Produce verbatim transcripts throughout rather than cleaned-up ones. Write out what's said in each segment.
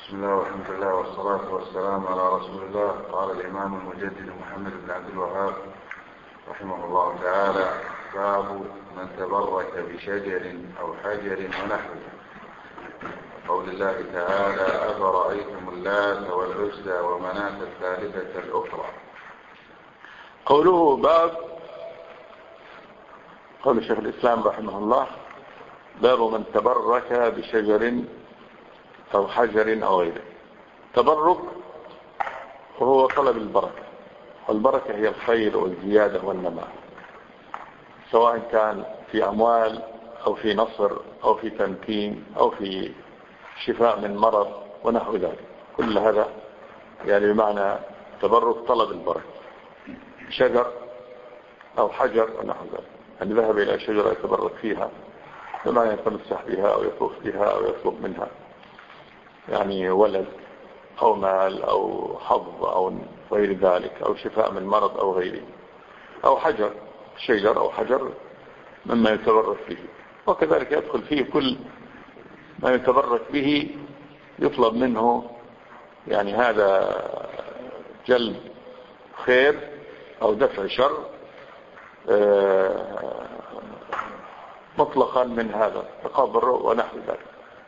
بسم الله والحمد لله والصلاة والسلام على رسول الله. قال الإمام المجدد محمد بن عبد الوهاب رحمه الله تعالى: باب من تبرك بشجر أو حجر ونحوه. قول الله تعالى: أفرأيتم اللات والعزى ومناة الثالثة الأخرى. قوله باب، قول شيخ الإسلام رحمه الله: باب من تبرك بشجر أو حجر أو غيره. تبرك وهو طلب البركة، والبركة هي الخير والزيادة والنماء، سواء كان في أموال أو في نصر أو في تمكين أو في شفاء من مرض ونحو ذلك. كل هذا يعني بمعنى تبرك طلب البركة. شجر أو حجر ونحو ذلك، أن ذهب إلى شجرة يتبرك فيها بمعنى يتمسح بها أو يطوف بها أو يطلب منها يعني ولد أو مال أو حظ أو غير ذلك، أو شفاء من مرض أو غيره. أو حجر، شجر أو حجر مما يتبرك به، وكذلك يدخل فيه كل ما يتبرك به يطلب منه يعني هذا جلب خير أو دفع شر مطلقا من هذا تقابر ونحو ذلك.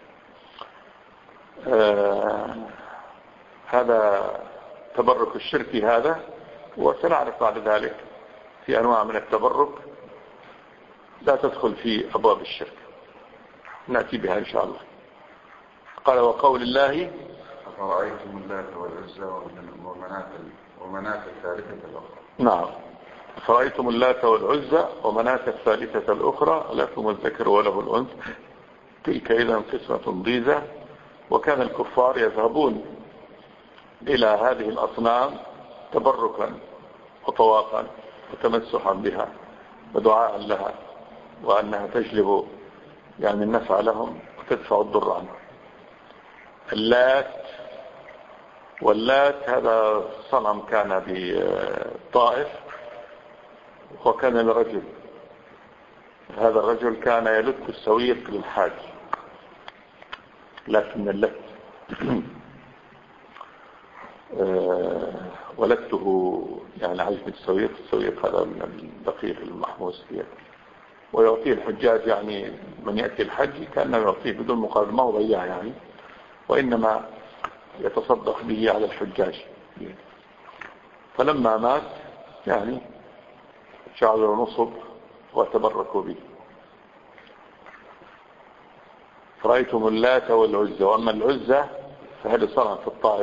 آه هذا تبرك الشركي هذا، وسنعرف بعد ذلك في أنواع من التبرك لا تدخل في أبواب الشرك، نأتي بها إن شاء الله. قال: وقول الله: أفرأيتم اللات والعزى ومناة ومناة الثالثة الأخرى. نعم، أفرأيتم اللات والعزى ومناة الثالثة الأخرى لكم الذكر وله الأنثى تلك إذا قسمة ضيزى. وكان الكفار يذهبون إلى هذه الأصنام تبركا وطوافا وتمسحا بها ودعاء لها، وأنها تجلب يعني النفع لهم وتدفع الضر عنهم. اللات، واللات هذا صنم كان بالطائف، وكان لرجل، هذا الرجل كان يلت السويق للحاج، لكن اللت ولدته يعني عجب السويق. السويق هذا من الدقيق المحموس فيه، ويعطيه الحجاج يعني من يأتي الحج كأنه يعطيه بدون مقابل، ما هو ضياع يعني، وإنما يتصدق به على الحجاج. فلما مات يعني شعروا نصب وتبركوا به. فرأيتم اللات والعزى. وأما العزى فهذه صنم في الطائف،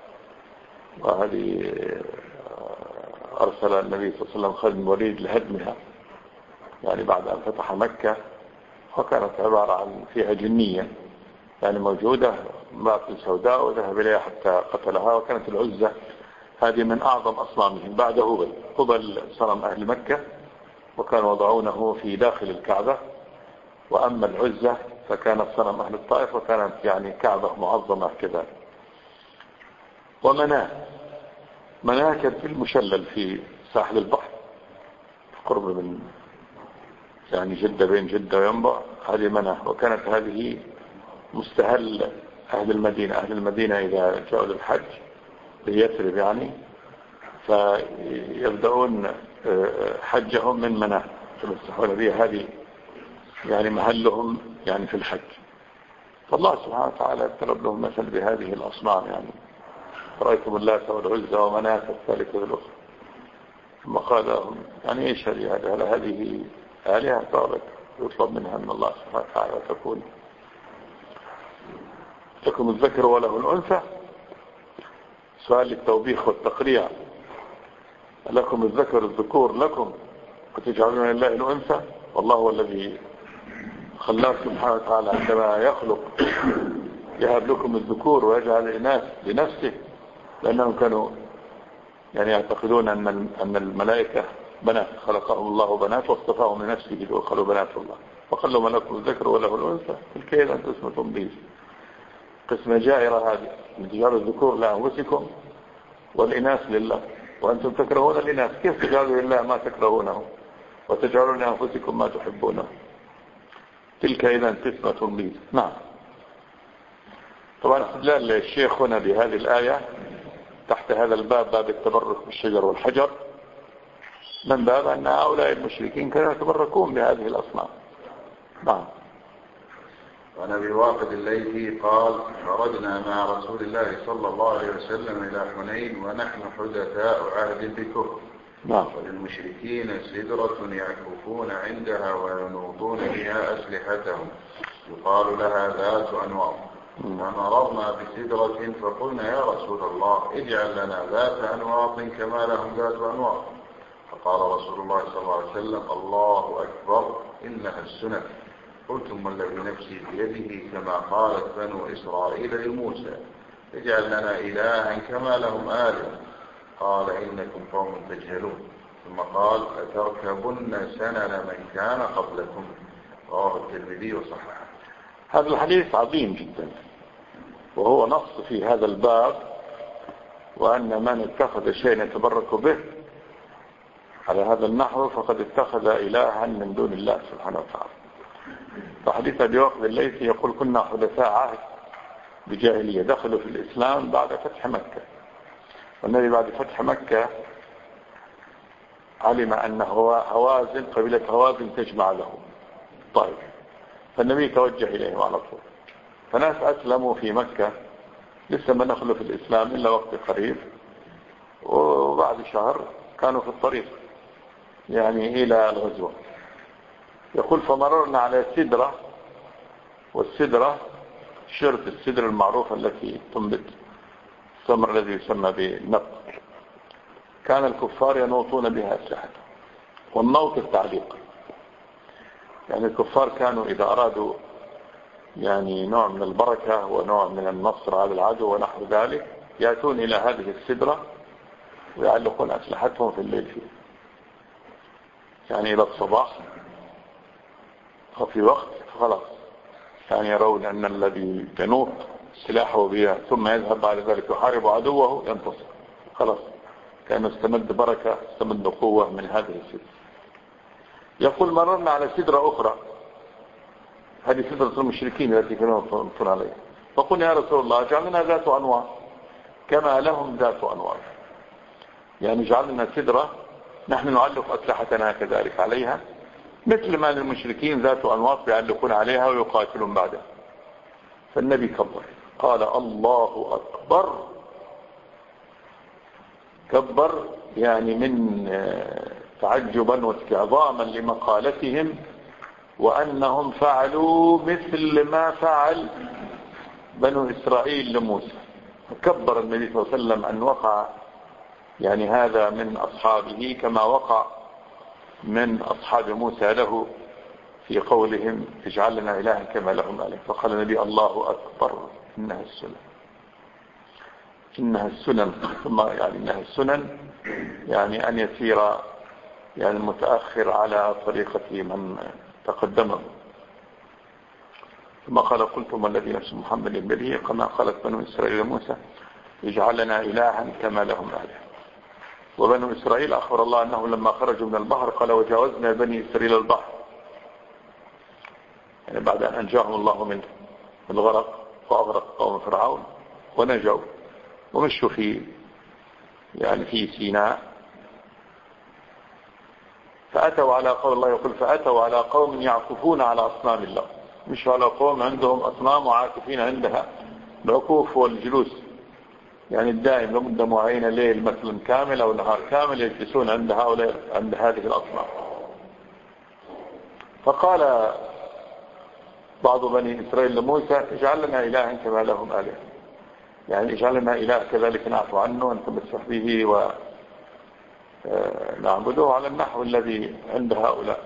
وهذه أرسل النبي صلى الله عليه وسلم خالد بن الوليد لهدمها يعني بعد أن فتح مكة، وكانت عبارة عن فيها جنية يعني موجودة امرأة سوداء، وذهب إليها حتى قتلها. وكانت العزى هذه من أعظم أصنامهم بعد هبل. هبل صنم أهل مكة، وكانوا وضعونه في داخل الكعبة. وأما العزى فكانت صنم أهل الطائف، وكانت يعني كعبة معظمة كذا. ومناة، مناة كانت في المشلل في ساحل البحر قرب من يعني جدة، بين جدة وينبع، هذه مناة. وكانت هذه مستهل أهل المدينة. أهل المدينة إذا جاءوا للحج ليثرب يعني، فيبدأون حجهم من مناة تمسحون بها، هذه يعني محلهم يعني في الحج. فالله سبحانه وتعالى اضرب لهم مثل بهذه الأصنام يعني: رأيتم اللات والعزى ومناة الثالثة الأخرى. ثم قال لهم: يعني ايش هذه؟ هل هذه آلهة طابت يطلب منها من الله سبحانه وتعالى تكون لكم الذكر وله الأنثى؟ سؤال للتوبيخ والتقريع. لكم الذكر الذكور لكم وتجعلون لله الأنثى؟ والله هو الذي خلاك سبحانه وتعالى عندما يخلق يهب لكم الذكور ويجعل الإناث لنفسه، لأنهم كانوا يعني يعتقدون أن أن الملائكة بنات، خلقهم الله بنات واصطفاهم لنفسه ليدخلوا بنات الله، وقال لهم: لكم الذكر وله الأنثى تلك إذا قسمة ضيزى. قسمة جائرة هذه، من تجعلوا الذكور لأنفسكم والإناث لله، وأنتم تكرهون الإناث، كيف تجعلوا لله ما تكرهونه وتجعلون لأنفسكم ما تحبونه؟ تلك إذا قسمة ضيزى. نعم. طبعا استدلال الشيخ هنا بهذه الآية تحت هذا الباب، باب التبرك بالشجر والحجر، من باب أن هؤلاء المشركين كانوا يتبركون بهذه الأصنام. نعم. وعن أبي واقد الليثي قال: خرجنا مع رسول الله صلى الله عليه وسلم إلى حنين ونحن حدثاء عهد بكفر. نعم. وللمشركين سدرة يعكفون عندها وينوطون بها أسلحتهم يقال لها ذات أنواط. فمررنا بسدرة فقلنا: يا رسول الله اجعل لنا ذات أنواط كما لهم ذات أنواط. فقال رسول الله صلى الله عليه وسلم: الله أكبر، إنها السنن. قلتم: والذي نفسي بيده كما قالت بنو إسرائيل لموسى: اجعل لنا إلها كما لهم آلهة. قال: إنكم قوم تجهلون. ثم قال: أتركبن سنن من كان قبلكم. رواه الترمذي وصححه. هذا الحديث عظيم جدا، وهو نص في هذا الباب، وأن من اتخذ شيئا يتبرك به على هذا النحو فقد اتخذ إلها من دون الله سبحانه وتعالى. فحديث أبي واقد الليثي يقول: كنا حدثاء عهد بجاهلية، دخلوا في الإسلام بعد فتح مكة، والنبي بعد فتح مكة علم أن هوازن قبيلة هوازن تجمع له طيب، فالنبي توجه إليهم على طول. فناس أسلموا في مكة لسه ما دخلوا في الإسلام إلا وقت قريب، وبعد شهر كانوا في الطريق يعني إلى الغزوة. يقول: فمررنا على سدرة، والسدرة شرط السدر المعروفة التي تنبت الثمر الذي يسمى بالنبت، كان الكفار ينوطون بها أسلحتهم. والنوط التعليق، يعني الكفار كانوا إذا أرادوا يعني نوع من البركة ونوع من النصر على العدو ونحو ذلك يأتون إلى هذه السدرة ويعلقون أسلحتهم في الليل فيه، يعني إلى الصباح أو في وقت خلاص، يعني يرون أن الذي ينوط سلاحه بها ثم يذهب بعد ذلك يحارب عدوه ينتصر، خلاص كأنه استمد بركة استمد قوة من هذه السدرة. يقول: مررنا على سدرة أخرى، هذه سدرة المشركين التي كانوا ينطون عليها، فقلنا: يا رسول الله اجعلنا ذات أنواط كما لهم ذات أنواط، يعني جعلنا سدرة نحن نعلق أسلحتنا كذلك عليها مثل ما للمشركين ذات أنواط يعلقون عليها ويقاتلون بعدها. فالنبي كبر قال: الله أكبر. كبر يعني من تعجبا واستعظاما لمقالتهم وأنهم فعلوا مثل ما فعل بنو إسرائيل لموسى. فكبر النبي صلى الله عليه وسلم أن وقع يعني هذا من أصحابه كما وقع من أصحاب موسى له في قولهم: اجعل لنا إلها كما لهم آلهة. فقال النبي: الله أكبر، إنها السنن، إنها السنن. ثم يعني إنها السنن يعني أن يسير يعني المتأخر على طريقة من تقدمه. ثم قال: قلتم الذي نفس محمد بيده كما قالت بنو إسرائيل موسى: اجعل لنا إلها كما لهم آلهة. وبنو إسرائيل أخبر الله أنه لما خرجوا من البحر قال: وجاوزنا بني إسرائيل البحر، يعني بعد أن أنجاهم الله من الغرق وأغرق قوم فرعون ونجوا ومشوا في يعني في سيناء، فأتوا على قول الله يقول: فأتوا على قوم يعكفون على أصنام الله، مش على قوم عندهم أصنام وعاكفين عندها العكوف والجلوس يعني الدائم لمدة معينة، ليل مثلا كامل أو نهار كامل يجلسون عند هؤلاء عند هذه الأصنام. فقال بعض بني إسرائيل لموسى: اجعل لنا إلها كما لهم آلهة، يعني اجعل لنا إله كذلك نعفو عنه ونتمسح به ونعبده على النحو الذي عند هؤلاء.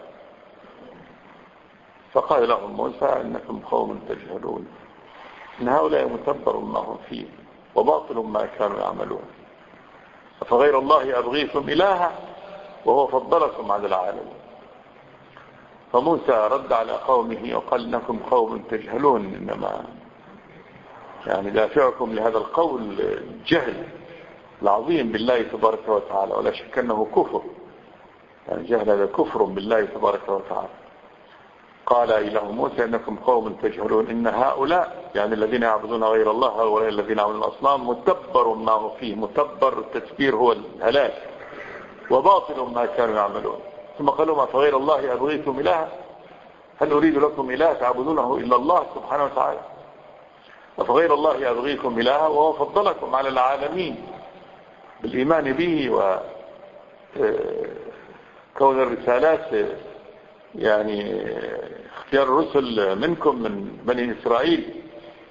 فقال لهم موسى: إنكم قوم تجهلون، إن هؤلاء متبر ما هم فيه وباطل ما كانوا يعملون، فغير الله أبغيكم إلها وهو فضلكم على العالمين. فموسى رد على قومه وقال: إنكم قوم تجهلون، إنما يعني دافعكم لهذا القول الجهل العظيم بالله تبارك وتعالى، ولا شك أنه كفر، يعني جهل هذا كفر بالله تبارك وتعالى. قال له موسى إنكم قوم تجهلون إن هؤلاء يعني الذين يعبدون غير الله هؤلاء الذين يعبدون الأصنام متبر ما هو فيه. متبر التتبير هو الهلاك، وباطل ما كانوا يعملون. ثم قالوا ما فغير الله أبغيكم إلها هل أريد لكم إله تعبدونه إلا الله سبحانه وتعالى. فغير الله أبغيكم إلها وهو فضلكم على العالمين بالإيمان به وكون الرسالات يعني اختيار الرسل منكم من بني إسرائيل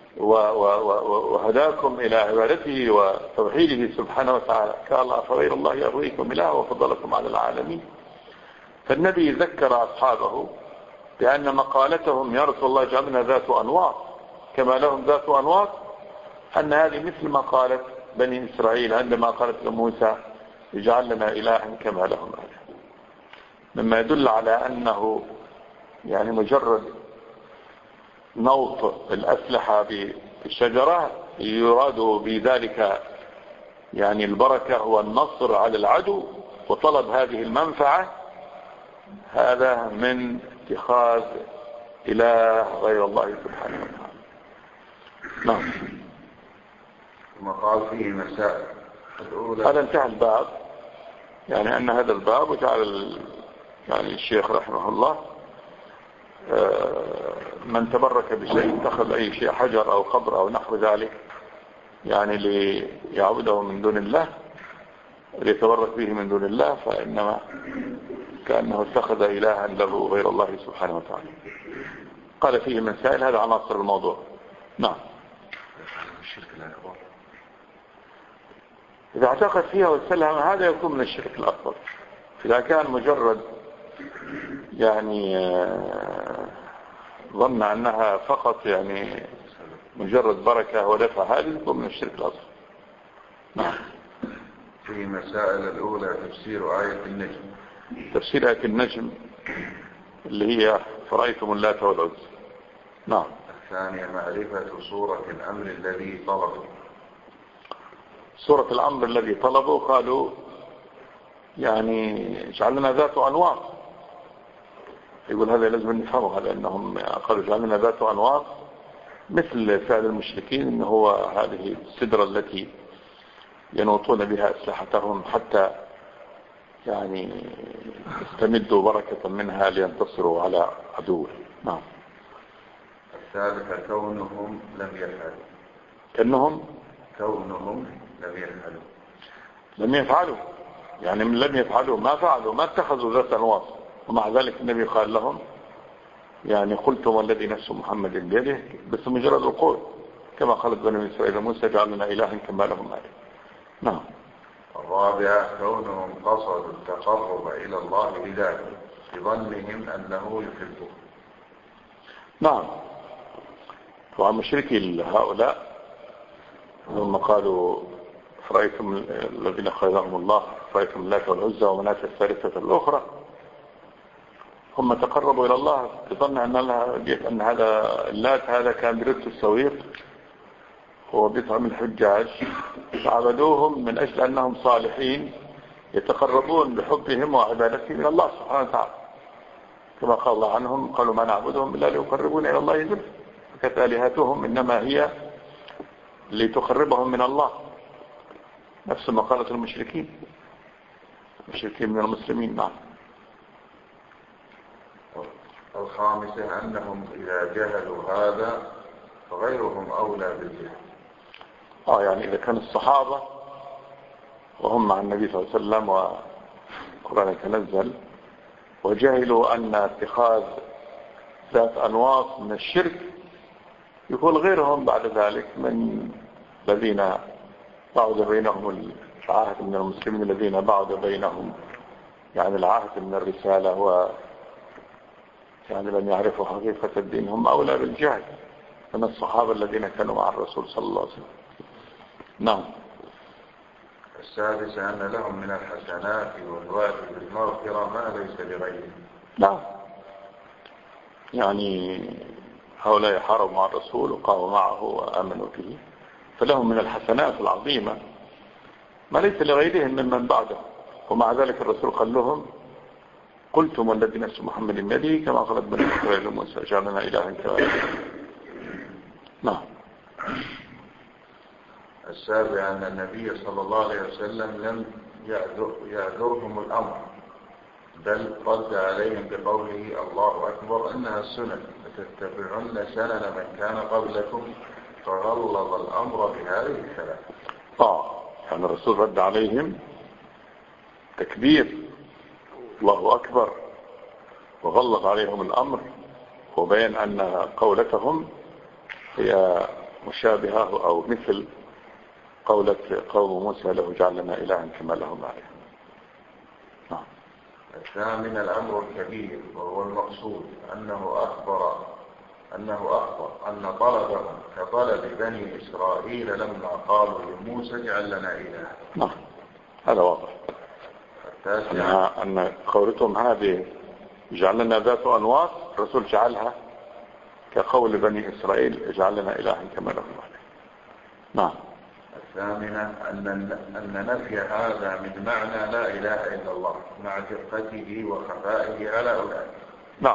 وهداكم إلى عبادته وتوحيده سبحانه وتعالى. قال الله فغير الله أبغيكم إله وفضلكم على العالمين. فالنبي ذكر أصحابه بأن مقالتهم يا رسول الله اجعلنا ذات أنواط كما لهم ذات أنواط، أن هذه مثل ما قالت بني إسرائيل عندما قالت لموسى اجعل لنا إلها كما لهم إله، مما يدل على أنه يعني مجرد نوط الأسلحة بالشجرة يراد بذلك يعني البركة والنصر على العدو وطلب هذه المنفعة، هذا من اتخاذ إله غير الله سبحانه وتعالى. نعم. ثم قال فيه مسائل الأولى. هذا انتهى الباب، يعني أن هذا الباب وجعل يعني الشيخ رحمه الله من تبرك بشيء اتخذ أي شيء حجر أو قبر أو نحو ذلك يعني ليعبده من دون الله ليتبرك به من دون الله فإنما كأنه اتخذ إلها له غير الله سبحانه وتعالى. قال فيه مسائل، هذا عناصر الموضوع. نعم. إذا اعتقد فيها وسلم هذا يكون من الشرك الأكبر. إذا كان مجرد يعني ظن أنها فقط يعني مجرد بركة ودفع، هذا يكون من الشرك الأصغر. نعم. في مسائل الأولى تفسير آية النجم. تفسير آية النجم اللي هي فرأيتم اللات والعزى. نعم. الثانية معرفة صورة الأمر الذي طلبه. صورة الأمر الذي طلبه قالوا يعني جعلنا ذات أنواط. يقول هذا لازم نفهمه، لأنهم قالوا جعلنا ذات أنواط مثل فعل المشركين، إنه هو هذه السدرة التي ينوطون بها أسلحتهم حتى يعني استمدوا بركة منها لينتصروا على عدوه. نعم. الثالثة كونهم لم يفعلوا. كأنهم كونهم لم يفعلوا لم يفعلوا يعني من لم يفعلوا ما فعلوا ما اتخذوا ذات أنواط، ومع ذلك النبي قال لهم يعني قلتم والذي نفس محمد بيده، بس مجرد القول كما قالت بني إسرائيل موسى جعلنا إلها كما لهم آله. نعم. الرابعة كونهم قصدوا التقرب إلى الله بذلك بظنهم أنه يحبه. نعم. طبعا مشركي هؤلاء لما قالوا فرأيتم الذين خيرهم الله فرأيتم اللات والعزى ومناة الثالثة الأخرى، هم تقربوا إلى الله بظن أن, أن هذا اللات هذا كان برد السويق هو بيطعم الحجاج، فعبدوهم من أجل أنهم صالحين يتقربون بحبهم وعبادتهم إلى الله سبحانه وتعالى، كما قال الله عنهم قالوا ما نعبدهم إلا ليقربون إلى الله زلفى، فكانت آلهتهم إنما هي لتقربهم من الله، نفس ما قالت المشركين المشركين من المسلمين. نعم. الخامسة أنهم إذا جهلوا هذا فغيرهم أولى بالجهل. آه يعني إذا كان الصحابة وهم مع النبي صلى الله عليه وسلم والقرآن يتنزل وجهلوا أن اتخاذ ذات أنواط من الشرك، يقول غيرهم بعد ذلك من الذين بعد بينهم العهد من المسلمين الذين بعد بينهم يعني العهد من الرسالة و يعني لم يعرفوا حقيقة الدين هم أولى بالجهل من الصحابة الذين كانوا مع الرسول صلى الله عليه وسلم. نعم. السادسة أن لهم من الحسنات والوعد بالمغفرة ما ليس لغيرهم. نعم. يعني هؤلاء حاربوا مع الرسول وقاموا معه وآمنوا به، فلهم من الحسنات العظيمة ما ليس لغيرهم ممن بعده، ومع ذلك الرسول قال لهم قلتم والذي نفس محمد بيده كما قالت بني إسرائيل موسى جعلنا إلها كما. نعم. السابع أن النبي صلى الله عليه وسلم لم يعذر يعذرهم الأمر، بل رد عليهم بقوله الله أكبر أنها السنن لتتبعن سنن من كان قبلكم، فغلظ الأمر بهذه الثلاث. آه يعني الرسول رد عليهم تكبير الله أكبر وغلظ عليهم الأمر، وبين أن قولتهم هي مشابهة أو مثل قولة قوم موسى له جعلنا إلها كما لهم آلهة. نعم. الثامن الأمر الكبير، وهو المقصود أنه أخبر أنه أخبر أن طلبهم كطلب بني إسرائيل لما قالوا لموسى اجعل لنا إلها. نعم هذا واضح. التاسع أن قولتهم هذه اجعل لنا ذات أنواط، الرسول جعلها كقول بني إسرائيل اجعل لنا إلها كما لهم آلهة. نعم. الثامنة أن أن نفي هذا من معنى لا إله إلا الله مع دقته وخفائه على أولئك. نعم.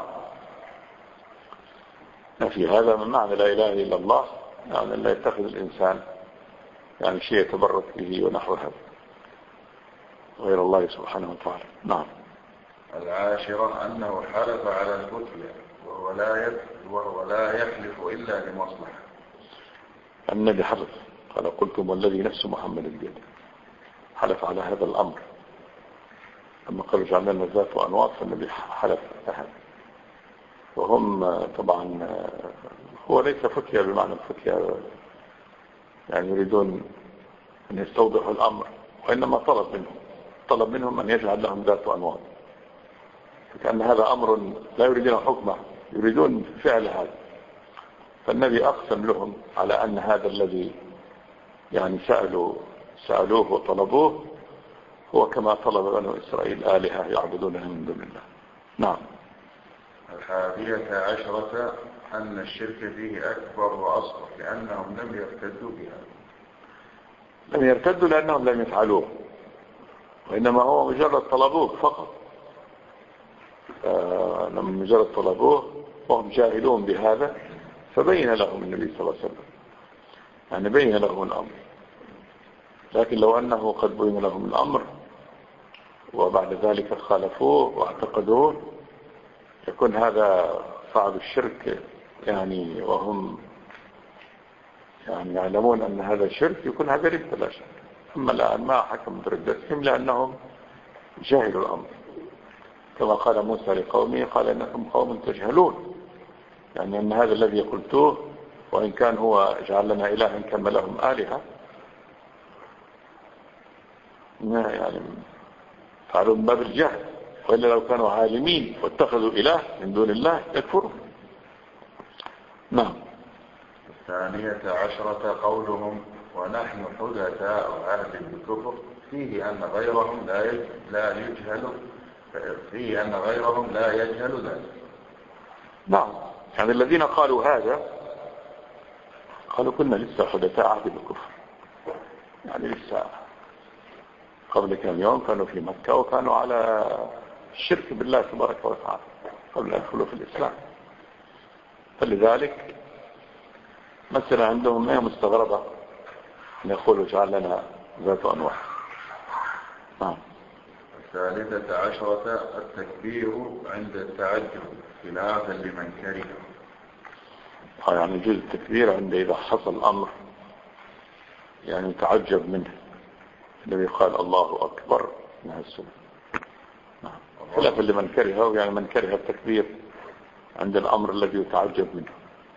نفي هذا من معنى لا إله إلا الله، يعني لا يتخذ الإنسان يعني شيء يتبرك به ونحو هذا غير الله سبحانه وتعالى. نعم. العاشرة أنه حلف على الفتية وهو لا وهو لا يحلف إلا لمصلحة. النبي حلف، قال قلتم والذي نفس محمد بيده، حلف على هذا الأمر. لما قالوا جعلنا لنا ذات أنواط فالنبي حلف هذا. وهم طبعا هو ليس فتية بمعنى الفتية يعني يريدون أن يستوضحوا الأمر، وإنما طلب منهم طلب منهم أن يجعل لهم ذات أنواط، فكأن هذا أمر لا يريدون حكمه، يريدون فعل هذا. فالنبي أقسم لهم على أن هذا الذي يعني سألوا سألوه وطلبوه هو كما طلب بنو إسرائيل آلهة يعبدونها من دون الله. نعم. الحادية عشرة أن الشرك فيه أكبر وأصغر لأنهم لم يرتدوا بها. لم يرتدوا لأنهم لم يفعلوه، وإنما هو مجرد طلبوه فقط. لما مجرد طلبوه وهم جاهلون بهذا فبين لهم النبي صلى الله عليه وسلم، يعني بين لهم الأمر. لكن لو أنه قد بين لهم الأمر وبعد ذلك خالفوه واعتقدوه يكون هذا صعب الشرك، يعني وهم يعني يعلمون أن هذا الشرك يكون هذا رد لا شك. أما الآن ما حكم بردتهم لأنهم جاهلوا الأمر، كما قال موسى لقومه قال إنكم قوم تجهلون، يعني أن هذا الذي قلتوه وإن كان هو جعل لنا إلها كما لهم آلهة يعني فعلوا من باب الجهل، وإلا لو كانوا عالمين واتخذوا إله من دون الله يكفروا. نعم. الثانية عشرة قولهم ونحن حدثاء عهد بالكفر، فيه أن غيرهم لا لا يجهل فيه أن غيرهم لا يجهل ذلك. نعم. يعني الذين قالوا هذا قالوا كنا لسه حدثاء عهد بالكفر، يعني لسه قبل كم يوم كانوا في مكة وكانوا على الشرك بالله تبارك وتعالى قبل أن يدخلوا في الإسلام. فلذلك مثلا عندهم ما هي مستغربة أن يقولوا جعل لنا ذات أنواع. نعم. الثالثة عشرة التكبير عند التعجب خلافا لمن كره. يعني يجوز التكبير عند إذا حصل أمر يعني تعجب منه، النبي قال الله أكبر من السنة. نعم. خلافا لمن كرهه، يعني من كره التكبير عند الأمر الذي يتعجب منه.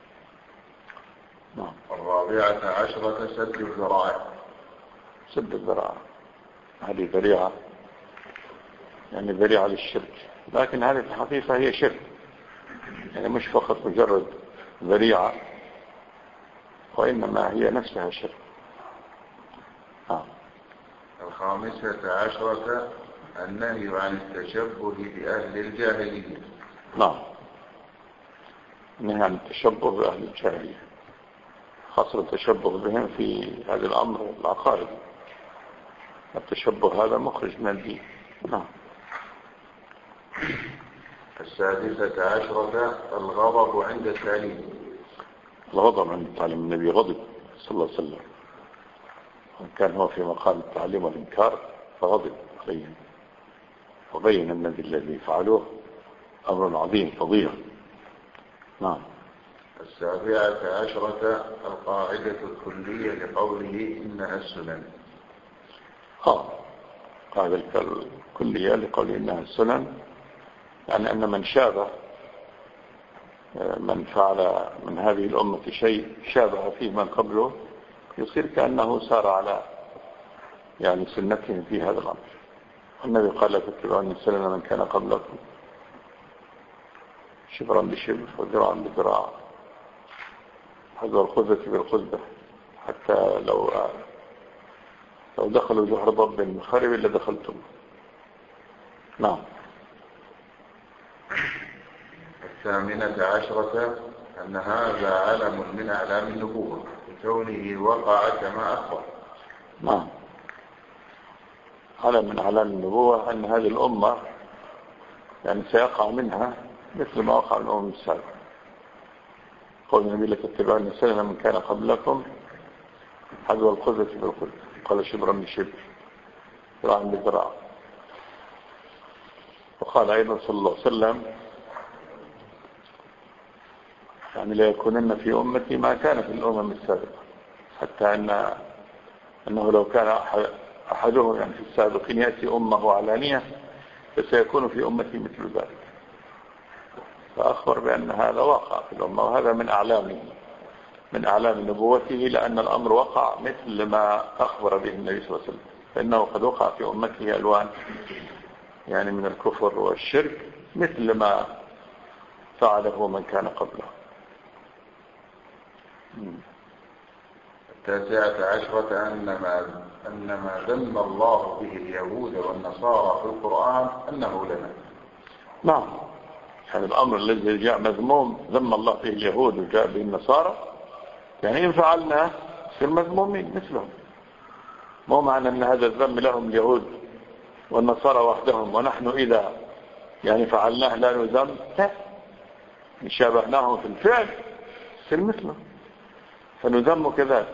نعم. الرابعة عشرة سد الذرائع. سد الذرائع هذه ذريعة، يعني ذريعة للشرك، لكن هذه الحقيقة هي شرك، يعني مش فقط مجرد ذريعة وإنما هي نفسها شرك. آه. الخامسة عشرة النهي عن التشبه بأهل الجاهلية. نعم. النهي عن التشبه بأهل الجاهلية، خاصة التشبه بهم في هذا الأمر العقائدي. التشبه هذا مخرج من الدين. نعم. السادسة عشرة الغضب عند التعليم. الغضب عند التعليم، النبي غضب صلى الله عليه وسلم، وكان هو في مقام التعليم والإنكار فغضب عليهم، وبين أن الذي فعلوه أمر عظيم فظيع. نعم. السابعة عشرة القاعدة الكلية لقوله إنها السنن. آه قاعدة الكلية لقوله إنها السنن، يعني أن من شابه من فعل من هذه الأمة شيء شابه فيه من قبله يصير كأنه سار على يعني سنتهم في هذا الأمر. النبي قال لا تتبعون سنن من كان قبلكم شبرا بشبر وذراعا بذراع حذو الخزة بالخزة، حتى لو لو دخلوا جحر ضب خرب إلا دخلتم. نعم. الثامنة عشرة أن هذا علم من أعلام النبوة بكونه وقع كما أخبر. نعم، علم من أعلام النبوة أن هذه الأمة يعني سيقع منها مثل ما وقع من الأمم السابقة. قول النبي لا تتبعون سنن من كان قبلكم حذو الخزة بالخزة، قال شبرا بشبر ذراعا بذراع. وقال أيضا صلى الله عليه وسلم يعني لا يكونن في أمتي ما كان في الأمم السابقة، حتى أن أنه لو كان أحدهم يعني في السابقين يأتي أمه علانية فسيكون في أمتي مثل ذلك. فأخبر بأن هذا واقع في الأمة، وهذا من أعلامه من أعلام نبوته، لأن الأمر وقع مثل ما أخبر به النبي صلى الله عليه وسلم، فإنه قد وقع في أمته ألوان يعني من الكفر والشرك مثل ما فعله من كان قبله. التاسعة عشرة أن ما, أن ما ذم الله به اليهود والنصارى في القرآن أنه لنا. نعم، يعني الأمر الذي جاء مذموم ذم الله به اليهود وجاء به النصارى، يعني إن فعلنا يصير مذمومين مثلهم. مو معنى أن هذا الذم لهم اليهود والنصارى وحدهم ونحن إذا يعني فعلناه لا نذم، لا، إن شابهناهم في الفعل يصير مثلهم فنذم كذلك.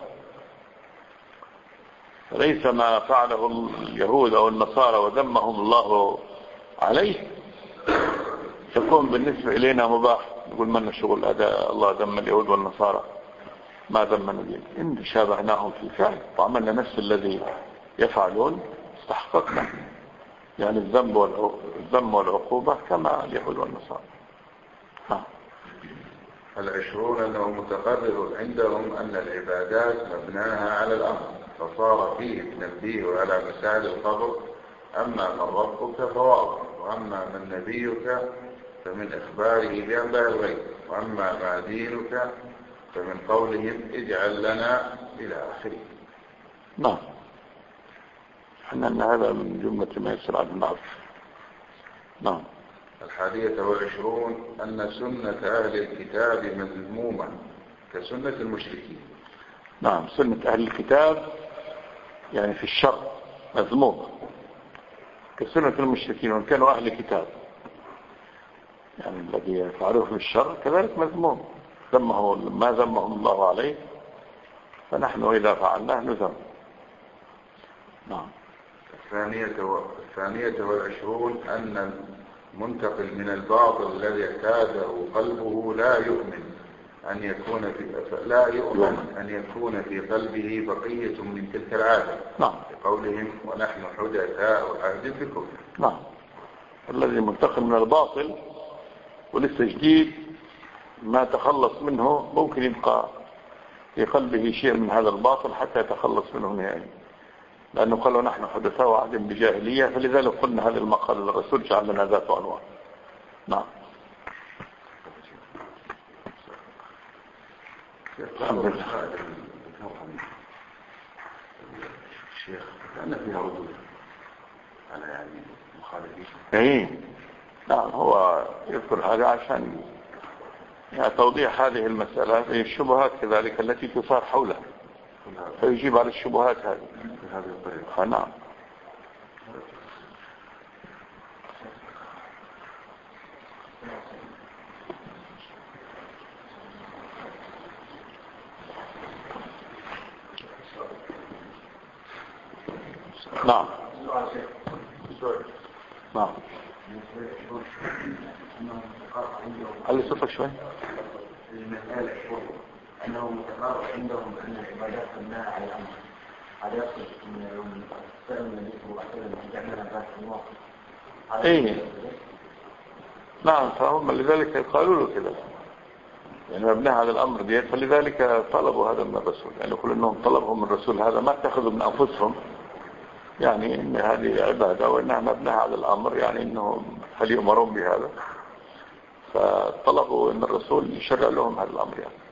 فليس ما فعله اليهود أو النصارى وذمهم الله عليه يكون بالنسبة إلينا مباح، نقول من الشغل هذا الله ذم اليهود والنصارى ما ذمنا به. إن شابهناهم في الفعل وعملنا نفس الذي يفعلون استحققنا يعني الذم والعقوبة كما اليهود والنصارى. ها. العشرون أنه متقرر عندهم أن العبادات مبناها على الأمر، فصار فيه تنبيه على مسائل القبر. أما من ربك فواضح، وأما من نبيك فمن إخباره بأنباء الغيب، وأما ما دينك فمن قولهم اجعل لنا إلى آخره. نعم، أن هذا من جملة ما يسرع بالنعرف. نعم. الحادية والعشرون أن سنة أهل الكتاب مذمومة كسنة المشركين. نعم، سنة أهل الكتاب يعني في الشر مذمومة كسنة المشركين، وإن كانوا أهل الكتاب يعني الذي يفعله في الشر كذلك مذموم، ذمه ما ذمهم الله عليه فنحن إذا فعلناه نذم. نعم. الثانية والعشرون أن منتقل من الباطل الذي اعتاده قلبه لا يؤمن أن يكون في لا يؤمن أن يكون في قلبه بقية من تلك العادة. نعم. بقولهم ونحن حدثاء عهد بكم. نعم، الذي منتقل من الباطل ولسه جديد ما تخلص منه ممكن يبقى في قلبه شيء من هذا الباطل حتى يتخلص منه نهائيا، لأنه قالوا نحن حدثاء عهد بجاهلية، فلذلك قلنا هذا المقال للرسول جعل لنا ذات عنوان. نعم. الحمد لله. الشيخ كان فيها ردود على يعني مخالفين. ايه نعم، هو يذكر هذا عشان يعني توضيح هذه المسألة في الشبهات كذلك التي تثار حولها، فيجيب على الشبهات هذه بهذه الطريقة. نعم. نعم نعم علي صوتك شوي. المسألة أنه متقرر عندهم أن العبادات مبناء على الأمر، هذا يقصد أن سأل النبي صلى الله عليه وسلم أن تعمل ذات الموقف. إيه نعم، فهم لذلك قالوا له كده، يعني مبناء على الأمر ديت، فلذلك طلبوا هذا من الرسول، يعني كل أنهم طلبوا من الرسول هذا ما اتخذوا من أنفسهم، يعني إن هذه عبادة وإنها مبناء على الأمر، يعني إنهم هل يؤمرون بهذا، فطلبوا أن الرسول يشرع لهم هذا الأمر يعني.